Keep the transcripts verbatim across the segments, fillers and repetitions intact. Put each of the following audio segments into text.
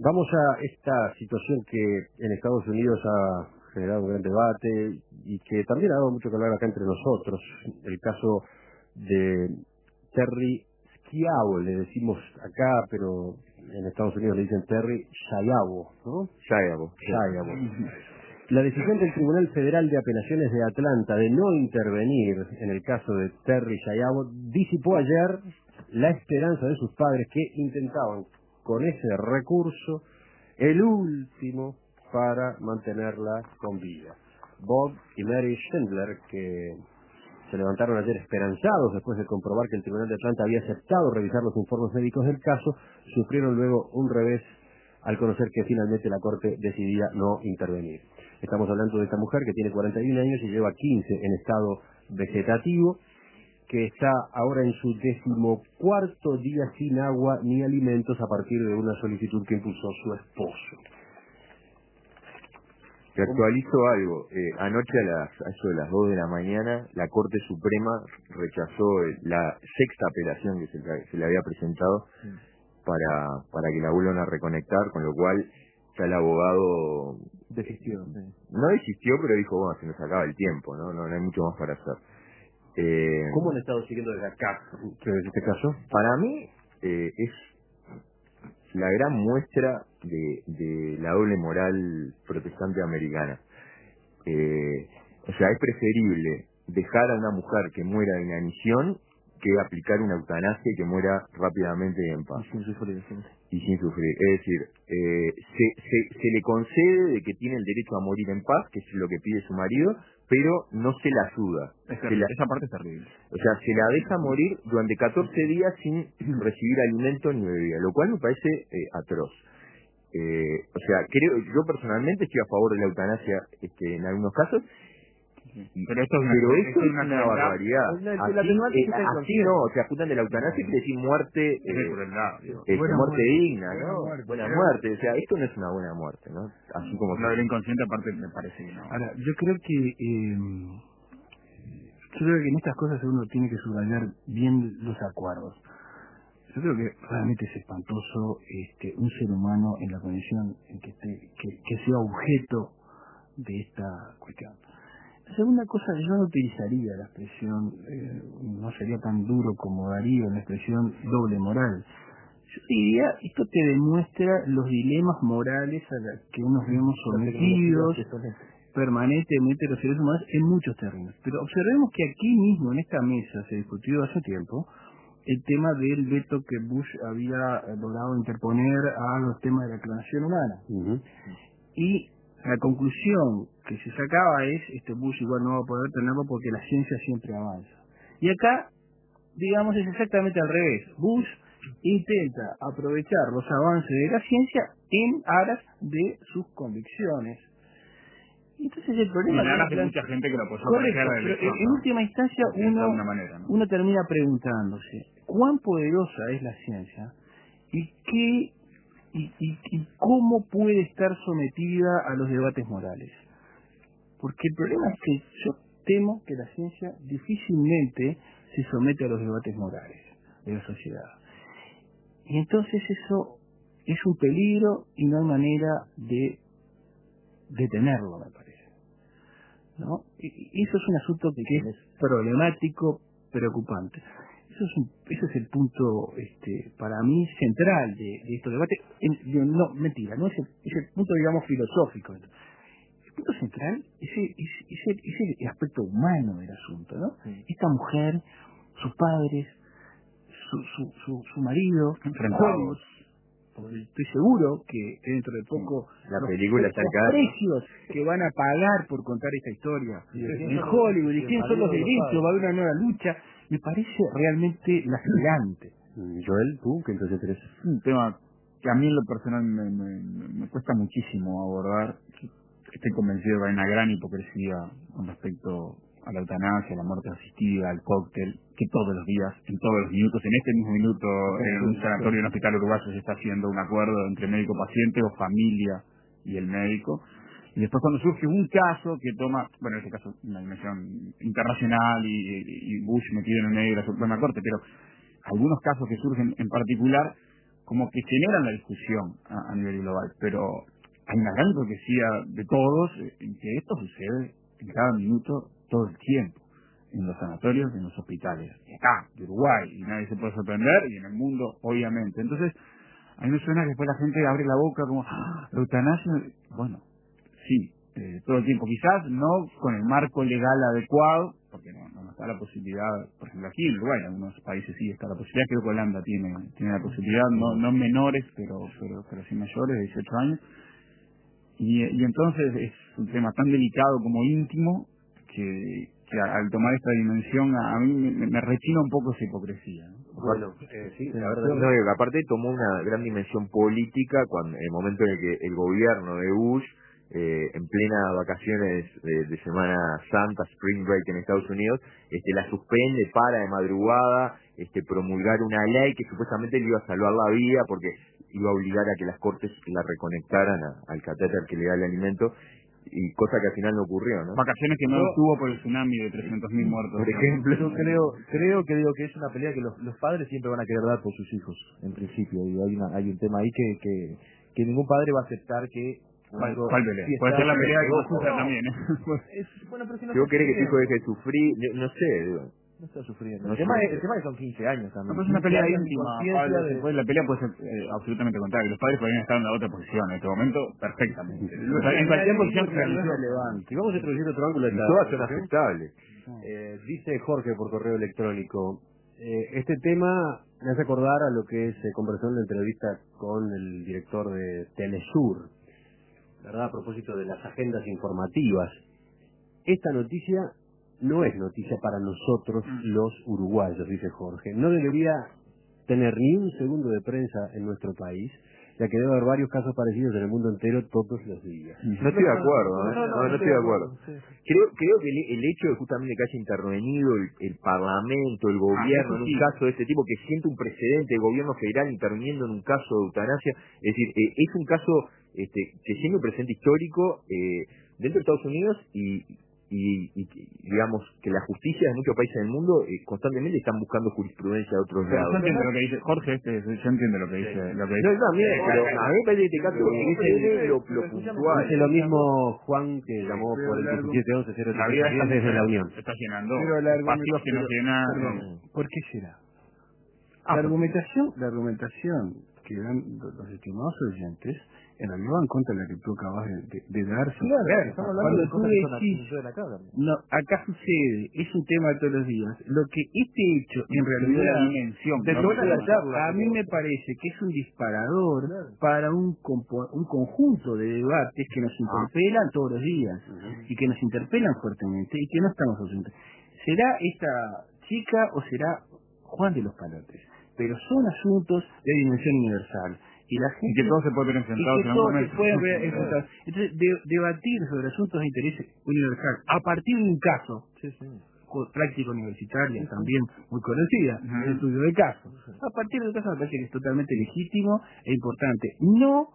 Vamos a esta situación que en Estados Unidos ha generado un gran debate y que también ha dado mucho que hablar acá entre nosotros. El caso de Terry Schiavo, le decimos acá, pero en Estados Unidos le dicen Terry Schiavo, ¿no? Schiavo. Schiavo. La decisión del Tribunal Federal de Apelaciones de Atlanta de no intervenir en el caso de Terry Schiavo disipó ayer la esperanza de sus padres, que intentaban con ese recurso el último para mantenerla con vida. Bob y Mary Schindler, que se levantaron ayer esperanzados después de comprobar que el Tribunal de Atlanta había aceptado revisar los informes médicos del caso, sufrieron luego un revés al conocer que finalmente la Corte decidía no intervenir. Estamos hablando de esta mujer que tiene cuarenta y un años y lleva quince en estado vegetativo, que está ahora en su decimocuarto día sin agua ni alimentos a partir de una solicitud que impulsó su esposo. Te actualizo algo. Eh, anoche a, las, a eso de las dos de la mañana, la Corte Suprema rechazó el, la sexta apelación que se le, se le había presentado para, para que la vuelvan a reconectar, con lo cual ya el abogado desistió. Sí. No desistió, pero dijo, bueno, se nos acaba el tiempo, no, no, no hay mucho más para hacer. Eh, ¿Cómo han estado siguiendo desde acá en este caso? Para mí eh, es la gran muestra de, de la doble moral protestante americana. Eh, o sea, es preferible dejar a una mujer que muera de inanición que aplicar una eutanasia y que muera rápidamente y en paz. Y sin sufrir. Y sin sufrir. Es decir, eh, se, se, se le concede de que tiene el derecho a morir en paz, que es lo que pide su marido, pero no se la ayuda. Es se la, esa parte es terrible. O sea, se la deja morir durante catorce días sin recibir alimento ni bebida, lo cual me parece eh, atroz. Eh, o sea, creo, yo personalmente estoy a favor de la eutanasia este, en algunos casos. Y, pero esto es una, pero esto esto es una, una barbaridad. La, la, así, la eh, así no, o sea, juntan de la eutanasia quiere decir muerte, eh, este, buena muerte muerte, digna, buena ¿no? Muerte, buena pero... muerte, o sea, esto no es una buena muerte, ¿no? Así como lo del inconsciente aparte me parece que no. Ahora, yo creo que eh, yo creo que en estas cosas uno tiene que subrayar bien los acuerdos. Yo creo que realmente es espantoso este, un ser humano en la condición en que, esté, que, que sea objeto de esta cuestión. La segunda cosa, yo no utilizaría la expresión, eh, no sería tan duro como Darío en la expresión doble moral. Yo diría, esto te demuestra los dilemas morales a los que nos vemos sometidos permanentemente los seres humanos en muchos terrenos. Pero observemos que aquí mismo, en esta mesa, se discutió hace tiempo el tema del veto que Bush había logrado interponer a los temas de la clonación humana. Uh-huh. Y la conclusión que se sacaba es, este Bush igual no va a poder tenerlo porque la ciencia siempre avanza. Y acá, digamos, es exactamente al revés. Bush intenta aprovechar los avances de la ciencia en aras de sus convicciones. Entonces el problema... En aras de mucha gente que lo apoyó. Correcto, para pero elección, en, ¿no? última instancia uno, manera, ¿no? uno termina preguntándose cuán poderosa es la ciencia y qué y, y, y cómo puede estar sometida a los debates morales. Porque el problema es que yo temo que la ciencia difícilmente se somete a los debates morales de la sociedad. Y entonces eso es un peligro y no hay manera de detenerlo, me parece. ¿No? Y, y eso es un asunto que es problemático, preocupante. Eso es un, ese es el punto, este, para mí, central de, de estos debates. En, de, no, mentira, no es el, es el punto, digamos, filosófico. El punto central es el, es, es el, es el aspecto humano del asunto, ¿no? Sí. Esta mujer, sus padres, su, su, su, su marido, enfrentados. Porque estoy seguro que dentro de poco la los, película los, los precios que van a pagar por contar esta historia sí, en Hollywood y quién son los derechos, va a haber una nueva lucha, me parece realmente lacerante. Joel, ¿tú qué entonces crees? Un tema que a mí en lo personal me, me, me cuesta muchísimo abordar. Estoy convencido que hay una gran hipocresía con respecto a la eutanasia, a la muerte asistida, al cóctel, que todos los días, en todos los minutos, en este mismo minuto, en un sanatorio, en un hospital uruguayo se está haciendo un acuerdo entre médico-paciente o familia y el médico. Y después cuando surge un caso que toma, bueno, en este caso una dimensión internacional y, y Bush metido en el medio de la Suprema Corte, pero algunos casos que surgen en particular, como que generan la discusión a, a nivel global, pero hay una gran hipocresía de todos en que esto sucede en cada minuto, todo el tiempo, en los sanatorios, en los hospitales, acá, de Uruguay, y nadie se puede sorprender, y en el mundo, obviamente. Entonces, a mí me suena que después la gente abre la boca como, ¡ah, la eutanasia! Bueno, sí, eh, todo el tiempo, quizás no con el marco legal adecuado, porque no, no está la posibilidad, por ejemplo aquí en Uruguay, en algunos países sí está la posibilidad, creo que Holanda tiene tiene la posibilidad, no no menores, pero pero pero sí mayores, de dieciocho años, y, y entonces es un tema tan delicado como íntimo, que, que al tomar esta dimensión a, a mí me, me rechina un poco esa hipocresía, ¿no? Bueno, eh, sí, la verdad, no, no, aparte tomó una gran dimensión política cuando en el momento en el que el gobierno de Bush, eh, en plena vacaciones de, de Semana Santa, Spring Break en Estados Unidos, este la suspende para de madrugada este promulgar una ley que supuestamente le iba a salvar la vida porque iba a obligar a que las cortes la reconectaran a, al catéter que le da el alimento, y cosa que al final no ocurrió, ¿no? Vacaciones que no Yo, tuvo por el tsunami de trescientos mil muertos, por ejemplo. yo creo creo que digo que es una pelea que los, los padres siempre van a querer dar por sus hijos, en principio, y hay una hay un tema ahí que que, que ningún padre va a aceptar que ¿Cuál, algo- cuál pelea? si Puede está- ser la pelea que vos no, usas no, también, ¿eh? es, bueno, pero si no Si vos está querés que tu hijo sufriendo. deje de sufrir, yo- no sé, digo. No está sufriendo. No el, tema sé. es, el tema es que son quince años No, también. pero es una quince pelea años de íntima, conciencia Pablo. de- Después la pelea puede ser eh, absolutamente contraria. Los padres podrían estar en la otra posición en este momento perfectamente. O sea, en cualquier posición no es religiosa. relevante. Y vamos a introducir otro ángulo de Y esta todas son discusión. aceptables. Eh, dice Jorge por correo electrónico, eh, este tema me hace acordar a lo que se conversó en la entrevista con el director de Telesur, ¿verdad? A propósito de las agendas informativas. Esta noticia no es noticia para nosotros los uruguayos, dice Jorge. No debería tener ni un segundo de prensa en nuestro país, ya que debe haber varios casos parecidos en el mundo entero todos los días. No estoy de acuerdo, ¿eh? No, no, No, no estoy de acuerdo. sí. Creo, creo que el, el hecho de justamente que haya intervenido el, el Parlamento, el gobierno, eso en un sí. caso de este tipo, que siente un precedente, el gobierno federal interviniendo en un caso de eutanasia, es decir, eh, es un caso este, que siente un precedente histórico eh, dentro de Estados Unidos y, y, y, digamos que la justicia de muchos países del mundo eh, constantemente están buscando jurisprudencia de otros Pero yo lados. entiendo lo que dice Jorge, este, yo entiendo lo que dice, lo que dice. No, también, pero a mí me parece que este caso es lo, lo puntual. Dice lo mismo Juan, que llamó pero por el largo- diecisiete once cero La vida está, desde la Unión. está llenando Pero la espacios que no argumentación- llena. perdón, ¿por qué será? Ah, la pues- argumentación, la argumentación que dan los estimados oyentes, en realidad va en contra de la que tú acabas de, de, de dar. Claro, estamos hablando Cuando de tú cosas que son decís, que suceden acá también. no, acá sucede, es un tema de todos los días. Lo que este hecho, en realidad, la dimensión. de no toda sé, la ¿no? charla, a mí me parece que es un disparador para un, compo- un conjunto de debates que nos interpelan todos los días y que nos interpelan fuertemente y que no estamos ausentes. ¿Será esta chica o será Juan de los Palotes? Pero son asuntos de dimensión universal. Y, la gente, Y que todos se pueden ver y enfrentados que en algún todos se momento. pueden ver enfrentados. Entonces, de- debatir sobre asuntos de interés universal a partir de un caso Sí, sí. co- práctica universitaria también muy conocida, Ujú. el estudio de casos. A partir de un caso me parece que es totalmente legítimo e importante. No,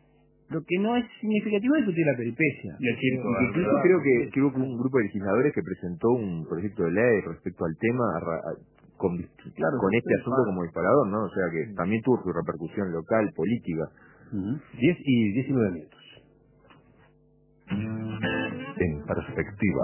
lo que no es significativo es discutir la peripecia. Y el circo, Y incluso ¿verdad? creo que, que hubo un grupo de legisladores que presentó un proyecto de ley respecto al tema a ra- a- con, Claro, con sí, este sí, asunto claro. como disparador, ¿no? O sea que también tuvo su repercusión local, política. diez y diecinueve minutos. En perspectiva.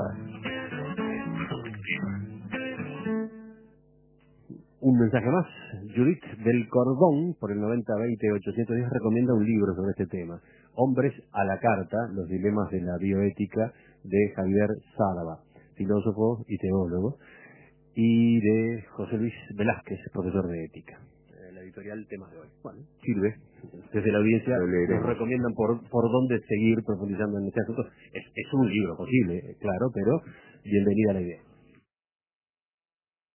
Un mensaje más. Judith del Cordón, por el noventa veinte ochocientos diez, recomienda un libro sobre este tema. Hombres a la carta, los dilemas de la bioética, de Javier Sálava, filósofo y teólogo, y de José Luis Velázquez, profesor de ética. Eh, La editorial Temas de Hoy. Bueno, sirve. Desde la audiencia Lo leeremos. nos recomiendan por, por dónde seguir profundizando en este asunto. Es, es un libro posible, eh, claro, pero bienvenida a la idea.